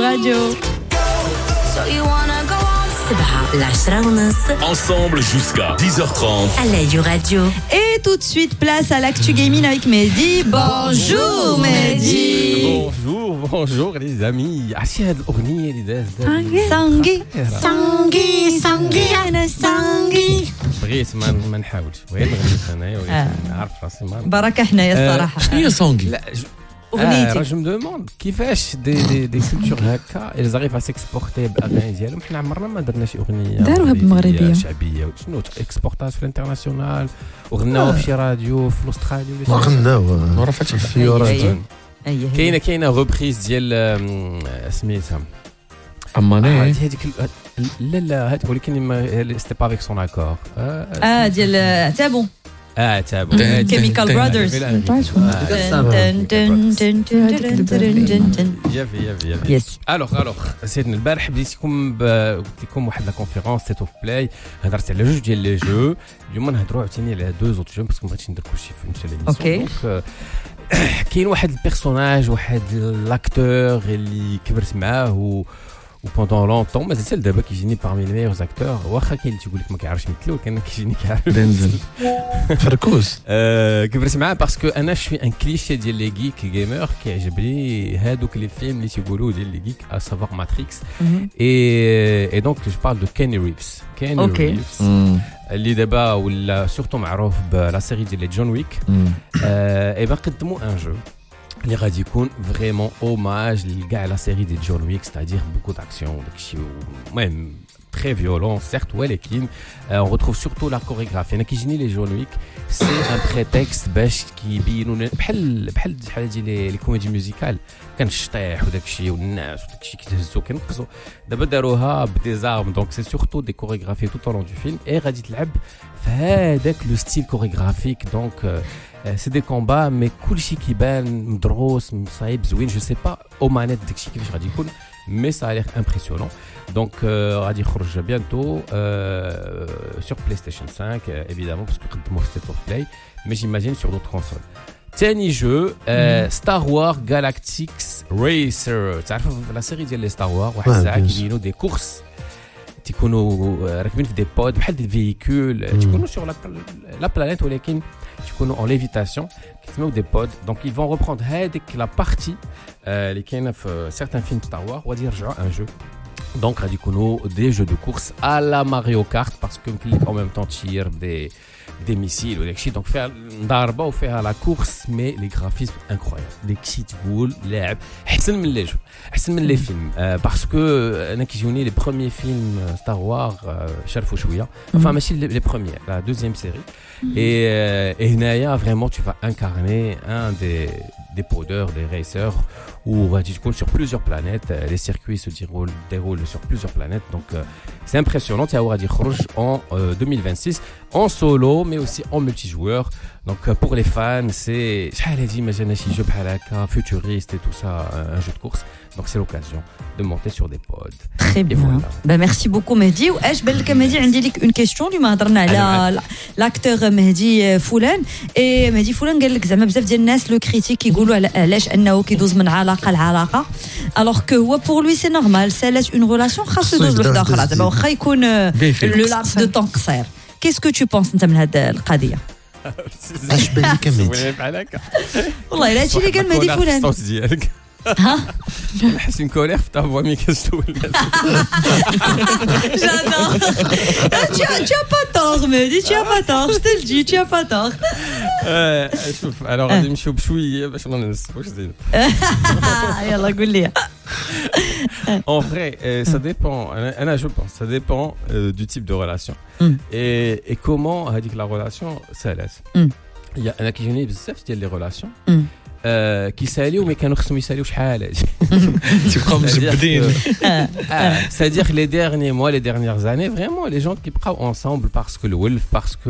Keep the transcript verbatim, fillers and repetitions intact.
Radio. So you wanna go on سبعة العشرة ونص Ensemble jusqu'à dix heures trente. على Radio Radio. Et tout de suite, place à l'actu gaming avec Mehdi. Bonjour Mehdi. Bonjour, bonjour les amis. عرفتي هاد الأغنية اللي دازت Sangui, Sangui, Sangui, أنا Sangui. بغيت ما ما نحاولش بغيت نغني انايا ولكن نعرف راسي ما بركة حنايا الصراحة. شنو هي سونغي؟ لا أغنيتي. راه جو مو دوموند كيفاش دي دي دي كولتور هكا ils arrivent à s'exporter باغاني ديالهم حنا عمرنا ما درنا شي اغنيه داروها بالمغربية. شعبيه شنو اكسبورتات في الانترناسيونال وغناوها في شي راديو في الاسترالي ولا ما شي غناوها مرة فاتت في راديو أيه. كاينه كاينه روبريز ديال آم، سميتها أماني هذيك لا لا هذيك ولكن ما سيتي با افيك سون اكور اه ديال تابون اه تابو Chemical Brothers. يافي يافي يافي Yes. الوغ الوغ سيدنا البارح بديت لكم ب- قلت لكم واحد لا كونفيرونس سيت اوف بلاي هضرت على جوج ديال لي جو اليوم نهضروا عاوتاني على دو زوت جو باسكو ما بغيتش ندير كلشي في نفس ليميسيون أوكي. دونك كاين واحد البيرسوناج واحد لاكتور اللي كبرت معاه و وبوندون لونطون مازال حتى دابا كيجيني بارمي لي ميور اكتور واخا كاين اللي تيقول لك ما كيعرفش يمثل ولكن أنا كيجيني كيعرف دنزل فركوس آه، كبرت معاه باسكو انا شوي ان كليشي ديال لي جيك جيمر كيعجبني هادوك لي فيلم اللي تيقولوا ديال لي جيك ا سافوار ماتريكس اي اي دونك جو بارل دو كيني ريفز كيني أوكي. ريفز اللي دابا ولا سورتو معروف بلا سيري ديال جون ويك اي با قدموا ان جو اللي غادي يكون فريمون اوماج لكاع لا سيري ديال جون ويك ستادير بوكو داكسيون داكشي المهم très violent certes ولكن on retrouve surtout la chorégraphie انا كيجيني لي جون ويك سي ان بريتكست باش كيبينوا لنا بحال بحال بحال ديال لي كوميدي ميوزيكال كان الشطيح وداك الشيء والناس وداك الشيء كيتهزوا كينقصوا دابا داروها بديزارم دونك سي سورتو دي كوريغرافي tout au long du film اي غادي تلعب في هذاك لو ستيل كوريغرافيك دونك سي دي كومبا مي كلشي كيبان مدروس مصايب زوين جو سي با او مانيت داكشي كيفاش غادي يكون مي سا لير امبرسيونون دونك غادي يخرج بيانتو سور بلاي ستيشن خمسة ايفيدامون باسكو قدموه في ستيت اوف بلاي مي جيماجين سور دوت كونسول ثاني جو ستار وار جالاكتيكس ريسر تعرفوا لا سيري ديال لي ستار وار واحد الساعه كيبينوا دي كورس تيكونوا راكبين في دي بود بحال دي فييكول تيكونوا سور لا بلانيت ولكن تيكونوا اون ليفيتاسيون كيتسموا دي بود دونك ils vont reprendre هذيك لا بارتي اللي كاينه في certains films ستار وار وغادي يرجعوا ان جو دونك غادي يكونوا دي جو دو كورس à la Mario Kart parce que يمكن لك en même temps تشير بدي des missiles ou داكشي دونك فيها ضربه وفيها لا كورس مي لي غرافيزم انكرويابل داكشي تقول لاعب احسن من لي جو احسن من لي فيلم باسكو انا كيجوني لي بروميير فيلم ستار وار شرفوا شويه enfin ماشي لي بروميير لا دوزيام سيري et et هنايا vraiment tu vas incarner un des des podeurs des racers où غادي تكون sur plusieurs planètes les circuits se déroulent déroulent sur plusieurs planètes donc c'est impressionnant تا هو غادي يخرج en deux mille vingt-six en solo mais aussi en multijoueur donc pour les fans c'est شحال هادي ما جانا شي جو بحال هكا futuriste et tout ça un jeu de course donc c'est l'occasion de monter sur des pods Très et bien. voilà Bah merci beaucoup Mehdi. واش بان لك Mehdi عندي لك une question اليوم هضرنا على لاكتور مهدي فلان اي مهدي فلان قال لك زعما بزاف ديال الناس لو كريتيك كيقولوا على علاش انه كيدوز من علاقه لعلاقه الوغ كو هو بور لوي سي نورمال سي لاش اون ريلاسيون خاصو يدوز لوحده اخرى زعما واخا يكون لو لابس دو طون قصير كيسكو تو بونس انت من هذه القضيه اش بان لك مهدي سولي بحال هكا والله الا هادشي اللي قال مهدي فلان الصوت ديالك ها نحس une colère في ta voix مي كتسول j'adore tu as tu as pas tort Mehdi tu as pas tort je te le dis tu as pas tort شوف الوغ غادي نمشيو بشويه باش ما ننسفوش زين يلا قول لي En vrai, euh, ça dépend. Anna, je pense, ça dépend euh, du type de relation. Mm. Et, et comment a dit que la relation, ça laisse. Mm. Il y a un qui gêne بزاف ديال les relations. Mm. Euh, كيساليو مي كانوا خصهم يساليو شحال هادي. تبقاو مزبدين C'est-à-dire que les derniers mois, les dernières années, vraiment, les gens qui sont ensemble parce que le wolf, parce que